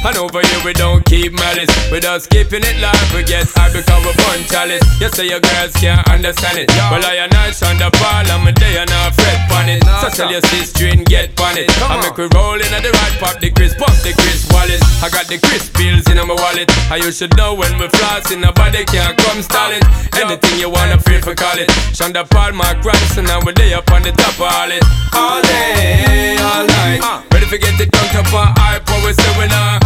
And over here we don't keep malice. With us keeping it live, we get high because we burn chalice. You say your girls can't understand it. Well, I and I on the ball, I'm a day and I fret on it. So tell your sister and get on it. I make we roll in at the right, pop the crisp, pump the crisp wallet. I got the crisp bills in my wallet. And you should know when we flossing, nobody can't come stall it. Anything you wanna feel for call it. Shonda Paul, Mark Ronson, and we're there up on the top of all it. All day, all night. Ready to get it dunked up on hype, what we say we now.